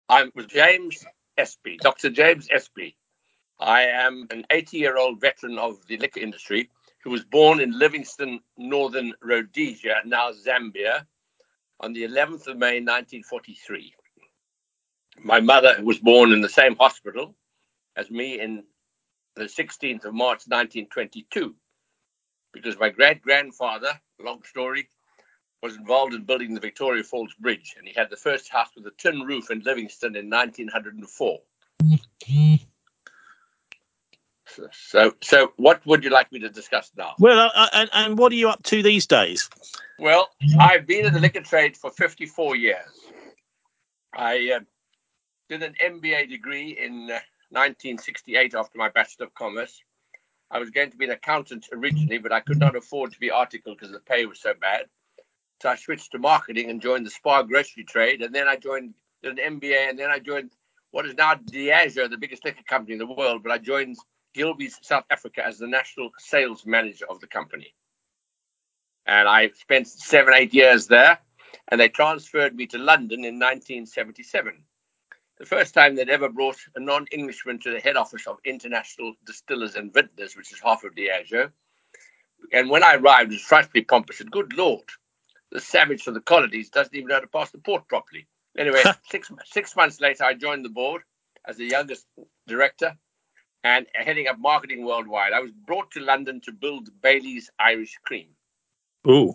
I'm with James Espy, Dr. James Espy. I am an 80-year-old veteran of the liquor industry who was born in Livingstone, Northern Rhodesia, now Zambia, on the 11th of May, 1943. My mother was born in the same hospital as me in the 16th of March, 1922, because my great-grandfather, long story, was involved in building the Victoria Falls Bridge, and he had the first house with a tin roof in Livingstone in 1904. So what would you like me to discuss now? Well, and what are you up to these days? Well, I've been in the liquor trade for 54 years. I did an MBA degree in 1968 after my Bachelor of Commerce. I was going to be an accountant originally, but I could not afford to be article because the pay was so bad. So I switched to marketing and joined the Spar grocery trade. And then I did an MBA, and then I joined what is now Diageo, the biggest liquor company in the world. But I joined Gilbey's South Africa as the national sales manager of the company. And I spent 7-8 years there, and they transferred me to London in 1977. The first time they'd ever brought a non-Englishman to the head office of International Distillers and Vintners, which is half of Diageo. And when I arrived, it was frightfully pompous. I said, good Lord, the savage from the colonies doesn't even know how to pass the port properly. Anyway, 6 months later, I joined the board as the youngest director and heading up marketing worldwide. I was brought to London to build Bailey's Irish Cream. Ooh.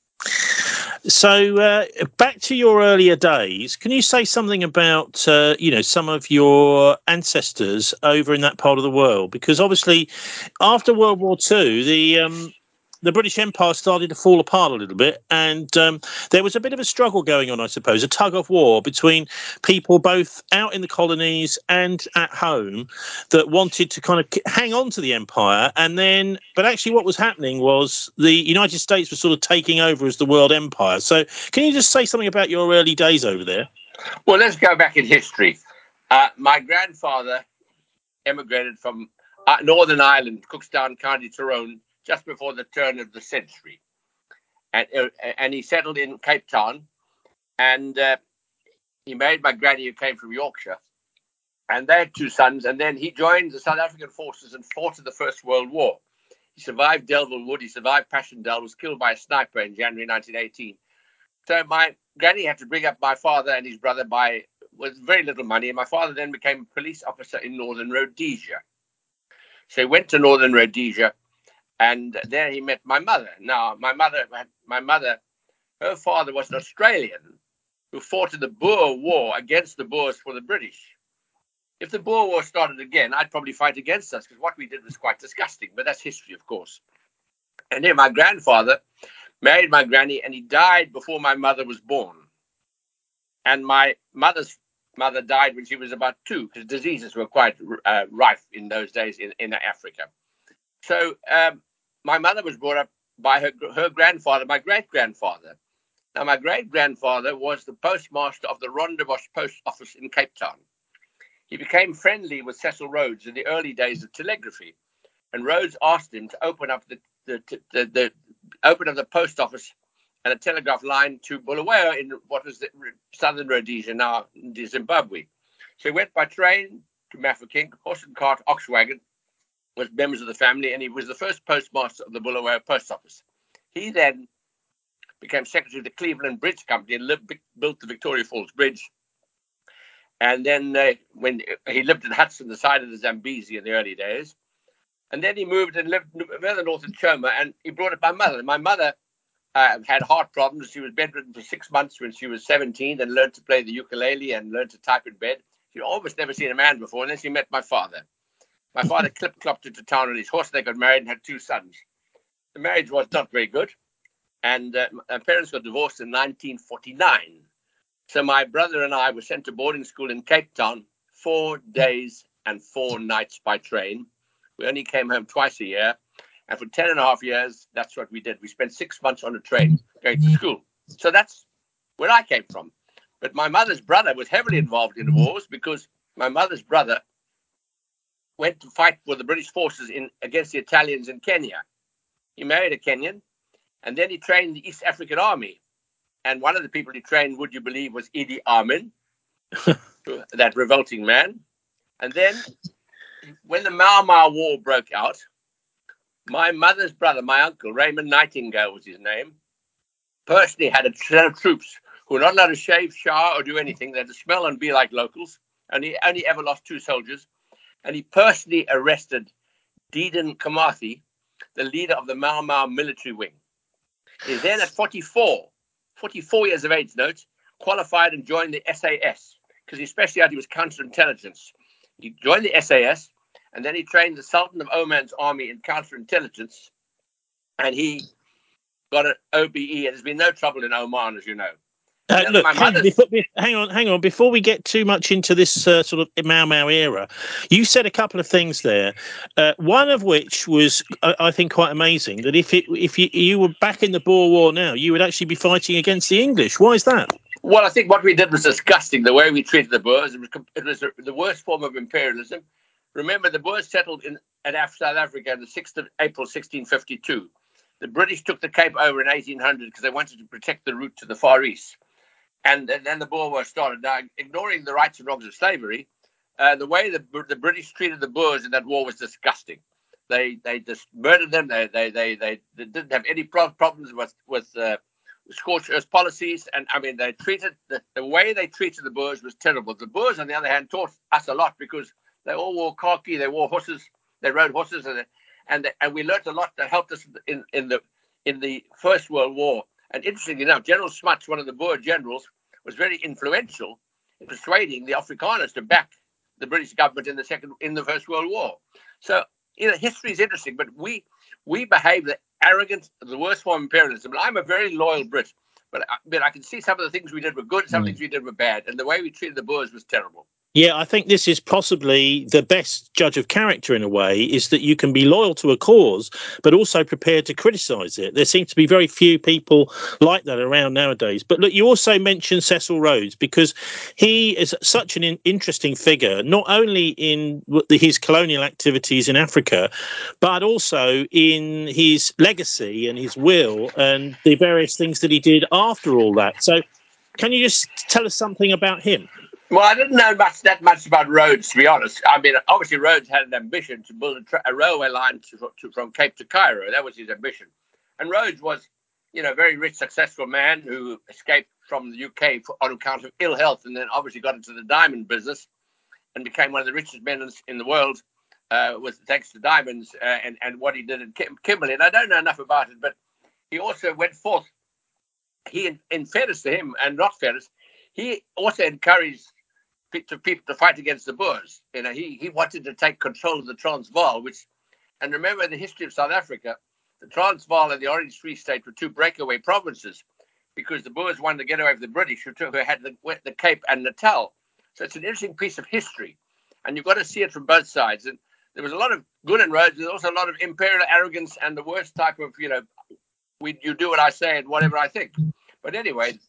So back to your earlier days, can you say something about, some of your ancestors over in that part of the world? Because obviously after World War II, the British Empire started to fall apart a little bit, and there was a bit of a struggle going on, I suppose, a tug of war between people both out in the colonies and at home that wanted to kind of hang on to the empire. But actually what was happening was the United States was sort of taking over as the world empire. So can you just say something about your early days over there? Well, let's go back in history. My grandfather emigrated from Northern Ireland, Cookstown, County Tyrone, just before the turn of the century. And he settled in Cape Town, and he married my granny, who came from Yorkshire. And they had 2 sons, and then he joined the South African forces and fought in the First World War. He survived Delville Wood, he survived Passchendaele, was killed by a sniper in January 1918. So my granny had to bring up my father and his brother with very little money, and my father then became a police officer in Northern Rhodesia. So he went to Northern Rhodesia, and there he met my mother. Now, my mother, her father was an Australian who fought in the Boer War against the Boers for the British. If the Boer War started again, I'd probably fight against us, because what we did was quite disgusting, but that's history, of course. And then my grandfather married my granny, and he died before my mother was born. And my mother's mother died when she was about 2, because diseases were quite rife in those days in Africa. So my mother was brought up by her grandfather, my great-grandfather. Now, my great-grandfather was the postmaster of the Rondebosch Post Office in Cape Town. He became friendly with Cecil Rhodes in the early days of telegraphy, and Rhodes asked him to open up the post office and a telegraph line to Bulawayo in what was the southern Rhodesia, now Zimbabwe. So he went by train to Mafeking, horse and cart, ox wagon, with members of the family, and he was the first postmaster of the Bulawayo Post Office. He then became secretary of the Cleveland Bridge Company and built the Victoria Falls Bridge. And then when he lived in Hudson, the side of the Zambezi in the early days. And then he moved and lived further north in Choma, and he brought up my mother. My mother had heart problems. She was bedridden for 6 months when she was 17 and learned to play the ukulele and learned to type in bed. She'd almost never seen a man before, and then she met my father. My father clip-clopped into town on his horse. They got married and had 2 sons. The marriage was not very good, and my parents got divorced in 1949. So my brother and I were sent to boarding school in Cape Town 4 days and 4 nights by train. We only came home twice a year. And for 10.5 years, that's what we did. We spent 6 months on a train going to school. So that's where I came from. But my mother's brother was heavily involved in the wars, because my mother's brother went to fight for the British forces against the Italians in Kenya. He married a Kenyan, and then he trained the East African Army. And one of the people he trained, would you believe, was Idi Amin, that revolting man. And then when the Mau Mau War broke out, my mother's brother, my uncle, Raymond Nightingale was his name, personally had a set of troops who were not allowed to shave, shower, or do anything. They had to smell and be like locals. And he only ever lost 2 soldiers. And he personally arrested Dedan Kimathi, the leader of the Mau Mau military wing. He then, at 44 years of age, note, qualified and joined the SAS because his specialty was counterintelligence. He joined the SAS, and then he trained the Sultan of Oman's army in counterintelligence, and he got an OBE, and there's been no trouble in Oman, as you know. Look, hang on. Before we get too much into this sort of Mau Mau era, you said a couple of things there. One of which was, I think, quite amazing. That if you were back in the Boer War now, you would actually be fighting against the English. Why is that? Well, I think what we did was disgusting. The way we treated the Boers, it was the worst form of imperialism. Remember, the Boers settled in South Africa on the 6th of April, 1652. The British took the Cape over in 1800 because they wanted to protect the route to the Far East. And then the Boer War started. Now, ignoring the rights and wrongs of slavery, the way the British treated the Boers in that war was disgusting. They just murdered them. They didn't have any problems with scorched earth policies. And I mean, they treated the way they treated the Boers was terrible. The Boers, on the other hand, taught us a lot because they all wore khaki. They wore horses. They rode horses, and we learned a lot that helped us in the First World War. And interestingly enough, General Smuts, one of the Boer generals, was very influential in persuading the Afrikaners to back the British government in the First World War. So, history is interesting, but we behaved arrogant, the worst form of imperialism. And I'm a very loyal Brit, but I can see some of the things we did were good, some of the things we did were bad, and the way we treated the Boers was terrible. Yeah, I think this is possibly the best judge of character in a way, is that you can be loyal to a cause, but also prepared to criticise it. There seem to be very few people like that around nowadays. But look, you also mentioned Cecil Rhodes, because he is such an interesting figure, not only in his colonial activities in Africa, but also in his legacy and his will and the various things that he did after all that. So can you just tell us something about him? Well, I didn't know that much about Rhodes, to be honest. I mean, obviously, Rhodes had an ambition to build a railway line from Cape to Cairo. That was his ambition. And Rhodes was, a very rich, successful man who escaped from the UK on account of ill health, and then obviously got into the diamond business and became one of the richest men in the world, thanks to diamonds and what he did in Kimberley. And I don't know enough about it, but he also went forth. In fairness to him, and not fairness, he also encouraged people to fight against the Boers. He wanted to take control of the Transvaal, and remember the history of South Africa, the Transvaal and the Orange Free State were 2 breakaway provinces because the Boers wanted to get away from the British, who had the Cape and Natal. So it's an interesting piece of history, and you've got to see it from both sides. And there was a lot of good in Rhodes. There's also a lot of imperial arrogance and the worst type of, you do what I say and whatever I think. But anyway,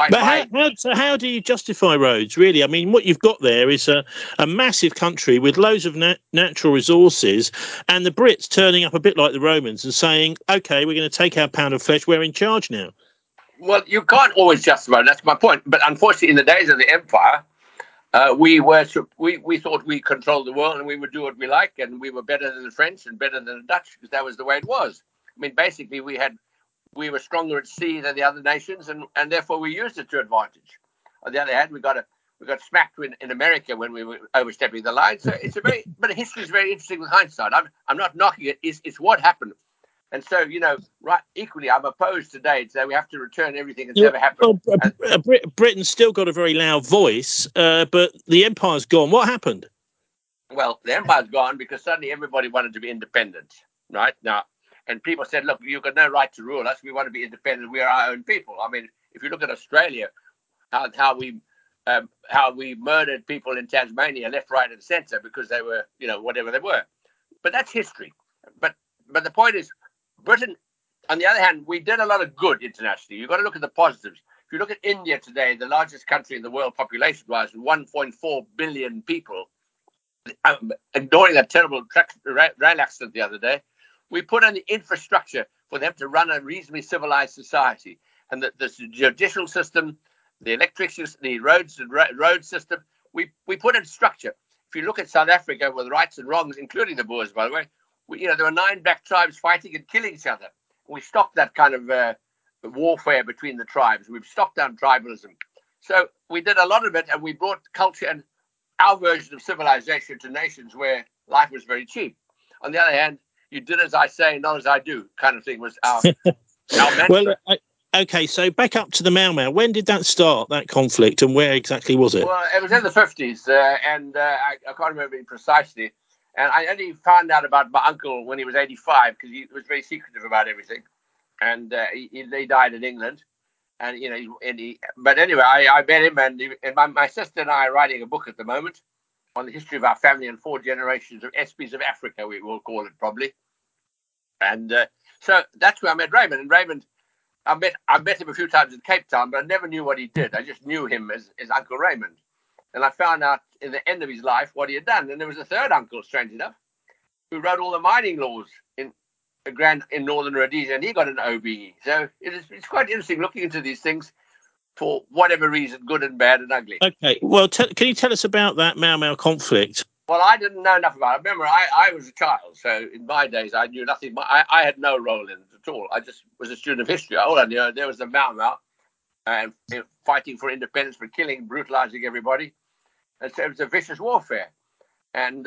how do you justify Rhodes, really? I mean, what you've got there is a massive country with loads of natural resources, and the Brits turning up a bit like the Romans and saying, OK, we're going to take our pound of flesh, we're in charge now. Well, you can't always justify it. That's my point. But unfortunately, in the days of the Empire, we thought we controlled the world and we would do what we like, and we were better than the French and better than the Dutch because that was the way it was. I mean, basically, we were stronger at sea than the other nations, and therefore we used it to advantage. On the other hand, we got smacked in America when we were overstepping the line. So but history is very interesting with hindsight. I'm not knocking it. It's what happened. And so, right, equally, I'm opposed today to say we have to return everything that's ever happened. Well, Britain's still got a very loud voice, but the empire's gone. What happened? Well, the empire's gone because suddenly everybody wanted to be independent, right? Now, and people said, look, you've got no right to rule us. We want to be independent. We are our own people. I mean, if you look at Australia, how we murdered people in Tasmania, left, right, and centre because they were, whatever they were. But that's history. But the point is, Britain, on the other hand, we did a lot of good internationally. You've got to look at the positives. If you look at India today, the largest country in the world population-wise, 1.4 billion people, ignoring that terrible rail accident the other day, we put on the infrastructure for them to run a reasonably civilized society. And the judicial system, the electricity, the road system, we put in structure. If you look at South Africa with rights and wrongs, including the Boers, by the way, there were 9 black tribes fighting and killing each other. We stopped that kind of warfare between the tribes. We've stopped down tribalism. So we did a lot of it, and we brought culture and our version of civilization to nations where life was very cheap. On the other hand, you did as I say, not as I do, kind of thing was our mantra. Well, okay, so back up to the Mau Mau. When did that start, that conflict, and where exactly was it? Well, it was in the 50s, and I can't remember it precisely. And I only found out about my uncle when he was 85, because he was very secretive about everything. And he died in England. And, but anyway, I met him, and my sister and I are writing a book at the moment on the history of our family and 4 generations of Espies of Africa, we will call it probably. And so that's where I met Raymond. And Raymond, I met him a few times in Cape Town, but I never knew what he did. I just knew him as Uncle Raymond. And I found out in the end of his life what he had done. And there was a third uncle, strange enough, who wrote all the mining laws in Northern Rhodesia, and he got an OBE. So it's quite interesting looking into these things for whatever reason, good and bad and ugly. Okay, well, can you tell us about that Mau Mau conflict? Well, I didn't know enough about it. Remember, I was a child, so in my days, I knew nothing. I had no role in it at all. I just was a student of history. All I knew, there was the Mau Mau and fighting for independence, for killing, brutalizing everybody. And so it was a vicious warfare. And,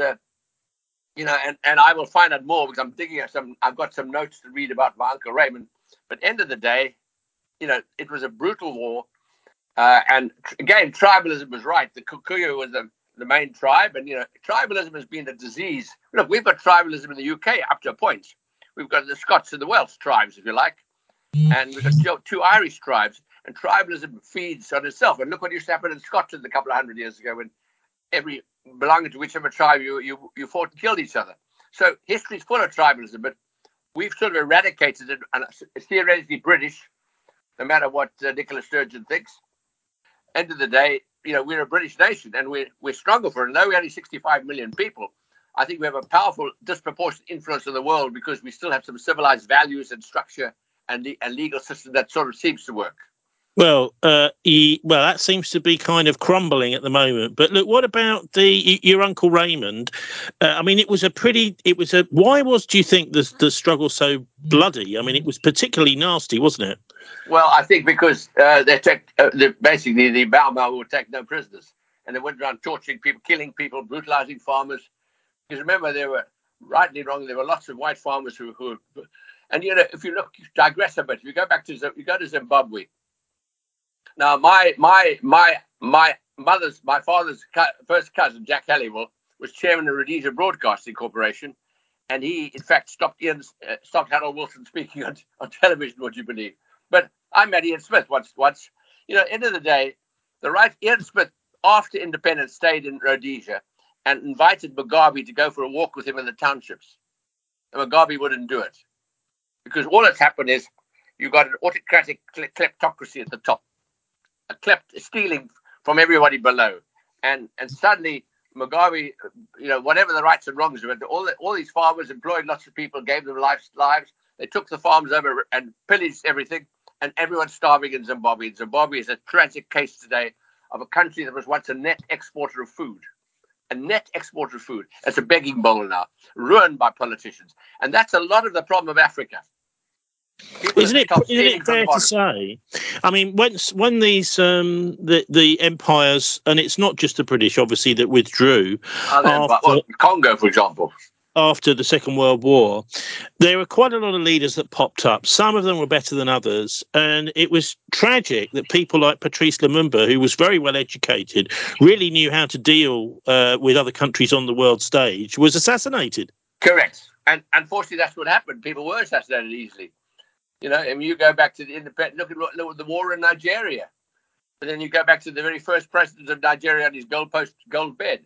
and I will find out more because I'm digging at I've got some notes to read about my Uncle Raymond. But end of the day, it was a brutal war. And again, tribalism was right. The Kikuyu was the main tribe, and tribalism has been a disease. Look, we've got tribalism in the UK up to a point. We've got the Scots and the Welsh tribes, if you like, and we've got 2 Irish tribes, and tribalism feeds on itself. And look what used to happen in Scotland a couple of 100 years ago, when every belonging to whichever tribe you fought and killed each other. So history is full of tribalism, but we've sort of eradicated it, and it's theoretically British, no matter what Nicola Sturgeon thinks. End of the day, we're a British nation, and we're stronger for it. Though we're only 65 million people, I think we have a powerful, disproportionate influence in the world because we still have some civilized values and structure and legal system that sort of seems to work. Well, that seems to be kind of crumbling at the moment. But look, what about your Uncle Raymond? I mean, why do you think the struggle so bloody? I mean, it was particularly nasty, wasn't it? Well, I think because basically the Mau Mau would take no prisoners, and they went around torturing people, killing people, brutalizing farmers. Because remember, there were, rightly wrong, there were lots of white farmers who and if you digress a bit, if you go to Zimbabwe. Now, my father's first cousin, Jack Halliwell, was chairman of Rhodesia Broadcasting Corporation, and he, in fact, stopped Harold Wilson speaking on television, would you believe? But I met Ian Smith once. End of the day, Ian Smith, after independence, stayed in Rhodesia and invited Mugabe to go for a walk with him in the townships. And Mugabe wouldn't do it. Because all that's happened is you've got an autocratic kleptocracy at the top, stealing from everybody below. And suddenly Mugabe, whatever the rights and wrongs of it, all these farmers employed lots of people, gave them lives. They took the farms over and pillaged everything, and everyone's starving in Zimbabwe. And Zimbabwe is a tragic case today of a country that was once a net exporter of food. A net exporter of food. It's a begging bowl now, ruined by politicians. And that's a lot of the problem of Africa. Isn't it fair to say? I mean, when these the empires, and it's not just the British, obviously, that withdrew Congo, for example. After the Second World War, there were quite a lot of leaders that popped up. Some of them were better than others, and it was tragic that people like Patrice Lumumba, who was very well educated, really knew how to deal with other countries on the world stage, was assassinated. Correct, and unfortunately, that's what happened. People were assassinated easily. You go back to the independent. Look at the war in Nigeria, and then you go back to the very first president of Nigeria on his gold bed.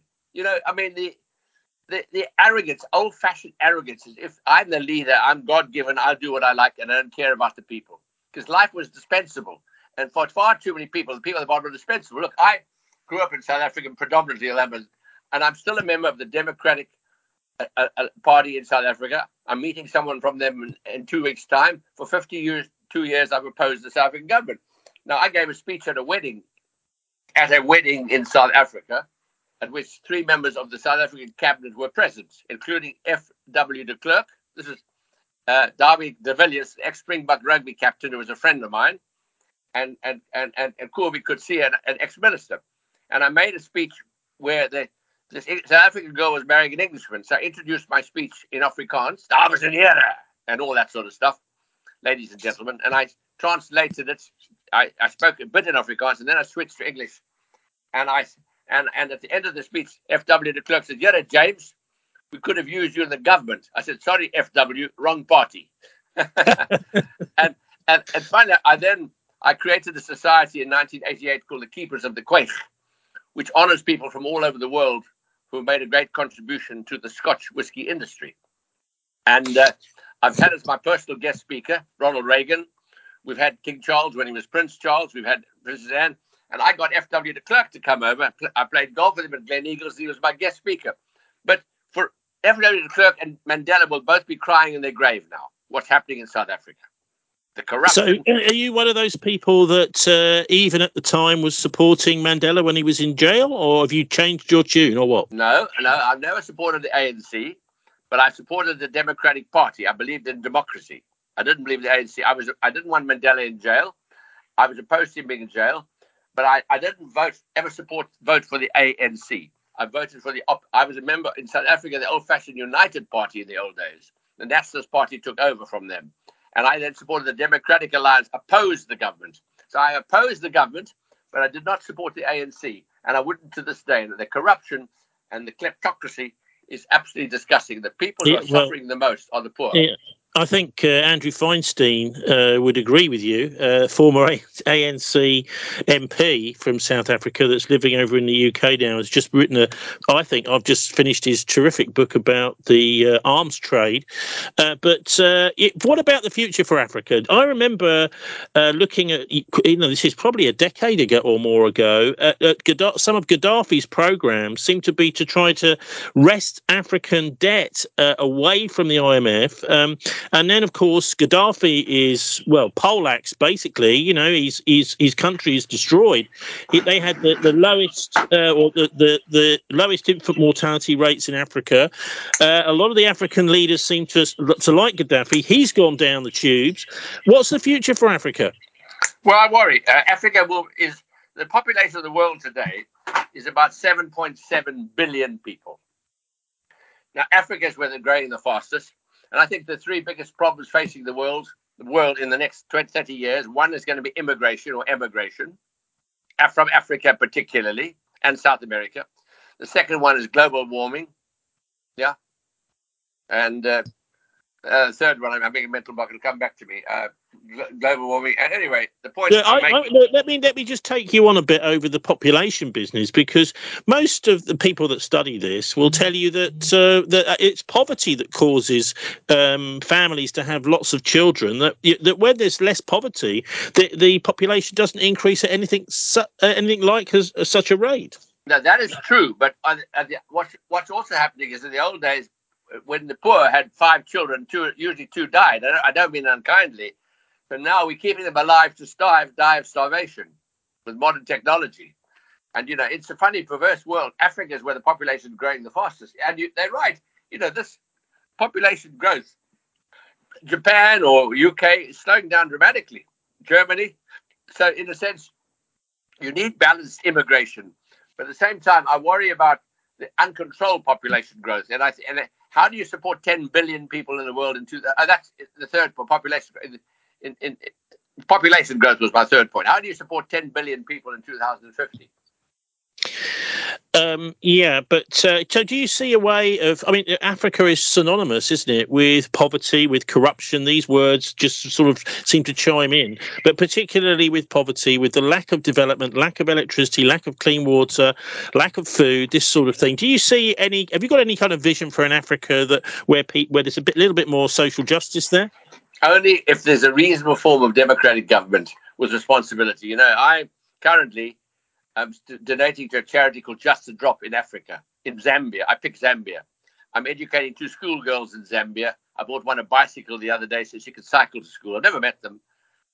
The arrogance, old-fashioned arrogance, is if I'm the leader, I'm God-given, I'll do what I like, and I don't care about the people. Because life was dispensable. And for far too many people, the people at the bottom were dispensable. Look, I grew up in South Africa, predominantly 11, and I'm still a member of the Democratic Party in South Africa. I'm meeting someone from them in 2 weeks' time. For 2 years, I've opposed the South African government. Now, I gave a speech at a wedding in South Africa, at which 3 members of the South African cabinet were present, including F.W. de Klerk. This is Darby de Villiers, ex-Springbok rugby captain, who was a friend of mine, and Kobie Coetzee, an ex-minister. And I made a speech where this South African girl was marrying an Englishman. So I introduced my speech in Afrikaans, dames en heren, and all that sort of stuff, ladies and gentlemen. And I translated it. I spoke a bit in Afrikaans, and then I switched to English. And at the end of the speech, F.W. de Klerk said, "Yeah, James, we could have used you in the government." I said, "Sorry, F.W., wrong party." and finally, I created a society in 1988 called the Keepers of the Quaich, which honors people from all over the world who made a great contribution to the Scotch whisky industry. And I've had as my personal guest speaker Ronald Reagan. We've had King Charles when he was Prince Charles. We've had Princess Anne. And I got F.W. de Klerk to come over. I played golf with him at Glen Eagles. He was my guest speaker. But for F.W. de Klerk and Mandela will both be crying in their grave now. What's happening in South Africa? The corruption. So, are you one of those people that even at the time was supporting Mandela when he was in jail, or have you changed your tune, or what? No, I've never supported the ANC, but I supported the Democratic Party. I believed in democracy. I didn't believe the ANC. I didn't want Mandela in jail. I was opposed to him being in jail, but I didn't ever vote for the ANC. I voted for I was a member in South Africa, the old-fashioned United Party in the old days. The Nationalist Party took over from them. And I then supported the Democratic Alliance, opposed the government. So I opposed the government, but I did not support the ANC. And I wouldn't to this day. The corruption and the kleptocracy is absolutely disgusting. The people who are suffering the most are the poor. Yeah. I think Andrew Feinstein would agree with you, former ANC MP from South Africa that's living over in the UK now, has just written I think I've just finished his terrific book about the arms trade. But what about the future for Africa? I remember looking at, this is probably a decade ago or more ago, some of Gaddafi's programs seem to be to try to wrest African debt away from the IMF. And then, of course, Gaddafi is, poleaxed, basically. His country is destroyed. They had the lowest the lowest infant mortality rates in Africa. A lot of the African leaders seem to like Gaddafi. He's gone down the tubes. What's the future for Africa? Well, I worry. Africa is the population of the world today is about 7.7 billion people. Now, Africa is where they're growing the fastest. And I think the 3 biggest problems facing the world in the next 20, 30 years, one is going to be immigration or emigration from Africa particularly, and South America. The second one is global warming. Yeah. And third one, I'm having a mental block. It'll come back to me. Global warming. And anyway, the point I'm making... Let me just take you on a bit over the population business, because most of the people that study this will tell you that that it's poverty that causes families to have lots of children. That when there's less poverty, the population doesn't increase at anything like such a rate. No, that is true. But what's also happening is in the old days, when the poor had 5 children, usually 2 died. I don't mean unkindly. So now we're keeping them alive to die of starvation with modern technology. And, it's a funny, perverse world. Africa is where the population is growing the fastest. And they're right. This population growth, Japan or UK is slowing down dramatically. Germany. So in a sense, you need balanced immigration. But at the same time, I worry about the uncontrolled population growth. And how do you support 10 billion people in the world? That's the third point. Population growth was my third point. How do you support 10 billion people in 2050? So do you see a way of... Africa is synonymous, isn't it, with poverty, with corruption? These words just sort of seem to chime in, but particularly with poverty, with the lack of development, lack of electricity, lack of clean water, lack of food, this sort of thing. Do you see have you got any kind of vision for an Africa where there's little bit more social justice there? Only if there's a reasonable form of democratic government with responsibility. I currently... I'm donating to a charity called Just a Drop in Africa, in Zambia. I picked Zambia. I'm educating 2 schoolgirls in Zambia. I bought one a bicycle the other day so she could cycle to school. I've never met them. And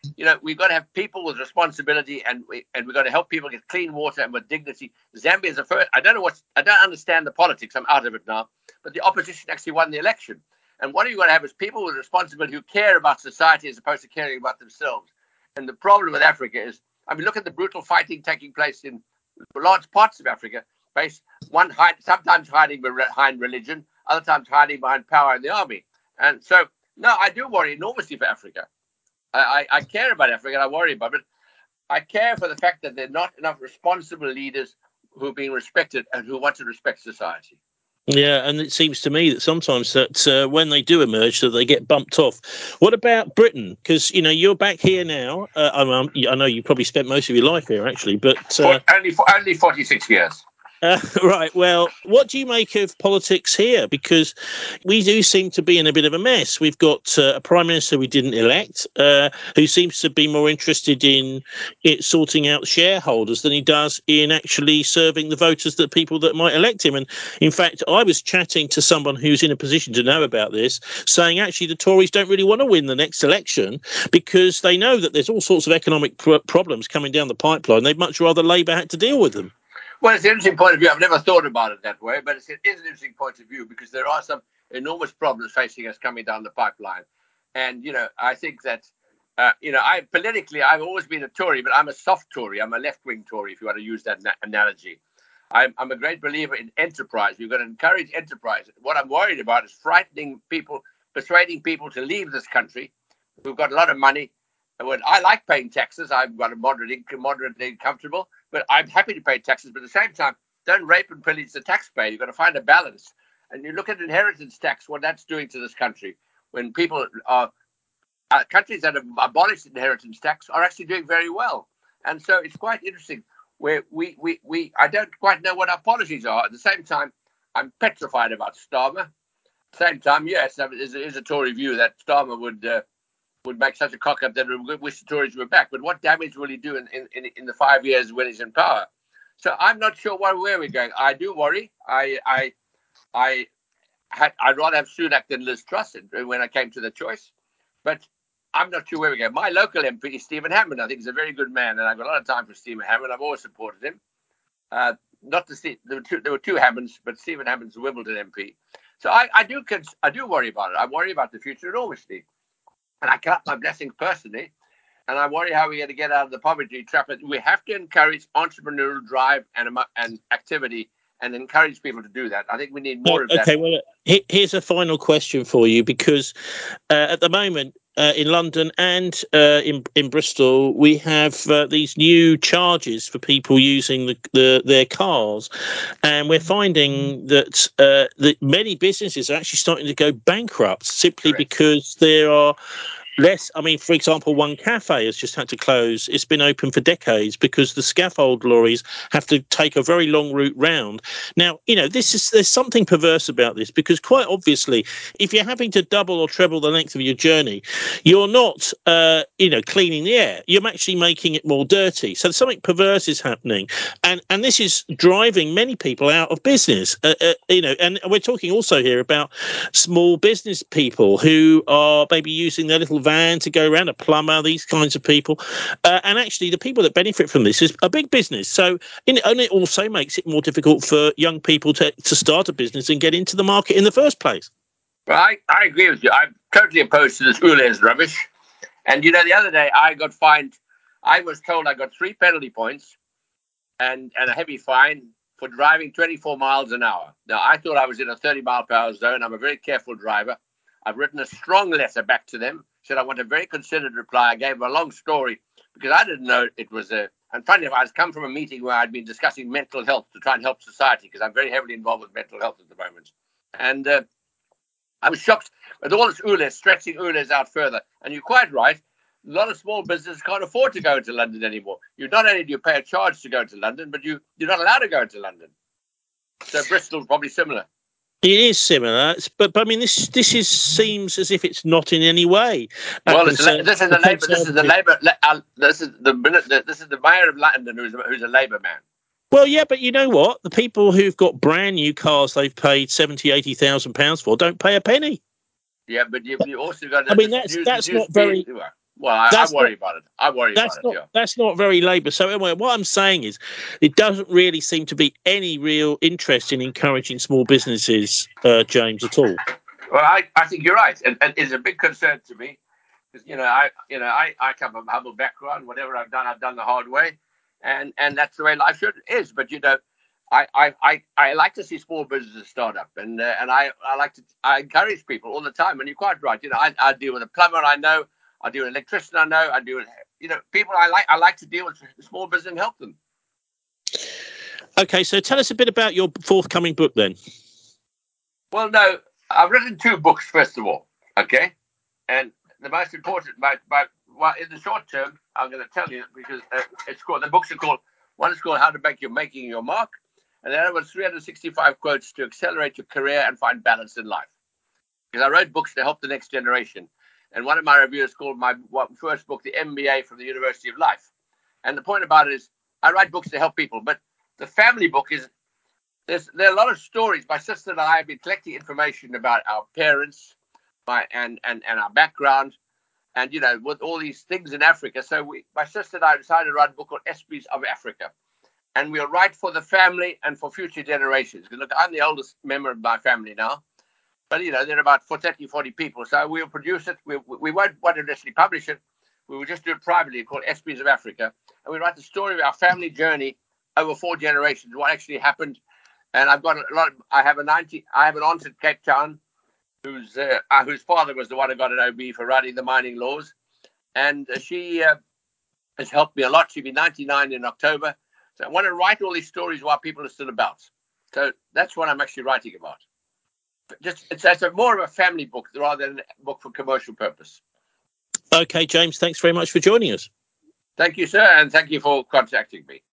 we've got to have people with responsibility, and we've got to help people get clean water and with dignity. Zambia is the first. I don't understand the politics. I'm out of it now. But the opposition actually won the election. And what you've got to have is people with responsibility who care about society as opposed to caring about themselves. And the problem with Africa is, look at the brutal fighting taking place in large parts of Africa, sometimes hiding behind religion, other times hiding behind power in the army. And so, no, I do worry enormously for Africa. I care about Africa, and I worry about it. I care for the fact that there are not enough responsible leaders who are being respected and who want to respect society. Yeah, and it seems to me that sometimes that when they do emerge, that they get bumped off. What about Britain? Because you're back here now. I know you probably spent most of your life here, actually, but only 46 years. Right. Well, what do you make of politics here? Because we do seem to be in a bit of a mess. We've got a prime minister we didn't elect, who seems to be more interested in sorting out shareholders than he does in actually serving the voters, that people that might elect him. And in fact, I was chatting to someone who's in a position to know about this, saying actually the Tories don't really want to win the next election because they know that there's all sorts of economic problems coming down the pipeline. They'd much rather Labour had to deal with them. Well, it's an interesting point of view. I've never thought about it that way, but it is an interesting point of view because there are some enormous problems facing us coming down the pipeline. And, I think that, I've always been a Tory, but I'm a soft Tory. I'm a left-wing Tory, if you want to use that analogy. I'm a great believer in enterprise. We've got to encourage enterprise. What I'm worried about is frightening people, persuading people to leave this country who've got a lot of money. And when I like paying taxes, I've got a moderate income, moderately comfortable, but I'm happy to pay taxes. But at the same time, don't rape and pillage the taxpayer. You've got to find a balance. And you look at inheritance tax, what that's doing to this country. When people countries that have abolished inheritance tax are actually doing very well. And so it's quite interesting where I don't quite know what our policies are. At the same time, I'm petrified about Starmer. At the same time, yes, there is a Tory view that Starmer would make such a cock up that we wish the Tories were back. But what damage will he do in the 5 years when he's in power? So I'm not sure where we're going. I do worry. I'd rather have Sunak than Liz Truss when I came to the choice. But I'm not sure where we go. My local MP is Stephen Hammond. I think he's a very good man, and I've got a lot of time for Stephen Hammond. I've always supported him. There were two Hammonds, but Stephen Hammond's a Wimbledon MP. So I do worry about it. I worry about the future enormously. And I count my blessings personally, and I worry how we're going to get out of the poverty trap. We have to encourage entrepreneurial drive and activity and encourage people to do that. I think we need more of that. Okay, well, here's a final question for you, because at the moment in London and in Bristol, we have these new charges for people using their cars, and we're finding that many businesses are actually starting to go bankrupt simply because there are less. For example, one cafe has just had to close. It's been open for decades because the scaffold lorries have to take a very long route round. Now, there's something perverse about this, because quite obviously, if you're having to double or treble the length of your journey, you're not, cleaning the air. You're actually making it more dirty. So something perverse is happening, and this is driving many people out of business. And we're talking also here about small business people who are maybe using their little van to go around, a plumber, these kinds of people. And actually, the people that benefit from this is a big business. So, and it also makes it more difficult for young people to start a business and get into the market in the first place. Well, I agree with you. I'm totally opposed to this Ulez rubbish. And, the other day I got fined. I was told I got 3 penalty points and a heavy fine for driving 24 miles an hour. Now, I thought I was in a 30-mile-per-hour zone. I'm a very careful driver. I've written a strong letter back to them. Said I want a very considered reply. I gave them a long story because I didn't know it was a... And funny enough, I'd come from a meeting where I'd been discussing mental health to try and help society, because I'm very heavily involved with mental health at the moment. And I was shocked with all this Ulez, stretching Ulez out further. And you're quite right. A lot of small businesses can't afford to go to London anymore. Not only do you pay a charge to go to London, but you're not allowed to go to London. So Bristol's probably similar. It is similar, but this seems as if it's not in any way. Well, this is the mayor of London, who's a Labour man. Well, yeah, but you know what? The people who've got brand new cars they've paid £70,000, £80,000 for don't pay a penny. Yeah, but you also got. That's not very. Well, I That's not worry about it. I worry about it. Yeah. that's not very Labour. So anyway, what I'm saying is, it doesn't really seem to be any real interest in encouraging small businesses, James, at all. Well, I think you're right, and it's a big concern to me because I come from a humble background. Whatever I've done the hard way, and that's the way life is. But I like to see small businesses start up, and I encourage people all the time. And you're quite right. I deal with a plumber I know, I deal with an electrician I know, I deal with people I like to deal with small business and help them. Okay, so tell us a bit about your forthcoming book then. Well, no, I've written 2 books first of all. Okay, and the most important, well, in the short term, I'm going to tell you because the books are called. One is called How to Making Your Mark, and the other was 365 quotes to accelerate your career and find balance in life. Because I wrote books to help the next generation, and one of my reviews called my first book the MBA from the University of Life. And the point about it is, I write books to help people, but the family book is there are a lot of stories. My sister and I have been collecting information about our parents, and our background, and with all these things in Africa. So my sister and I decided to write a book called Esprit of Africa, and we'll write for the family and for future generations. Because look, I'm the oldest member of my family now, but there are about 30, 40 people. So we'll produce it. We won't want to necessarily publish it. We will just do it privately, called Esprit of Africa, and we write the story of our family journey over 4 generations, what actually happened. And I've got a lot. I have an aunt in Cape Town whose father was the one who got an OB for writing the mining laws, and she has helped me a lot. She'll be 99 in October. So I want to write all these stories while people are still about. So that's what I'm actually writing about. It's more of a family book rather than a book for commercial purpose. Okay, James, thanks very much for joining us. Thank you, sir, and thank you for contacting me.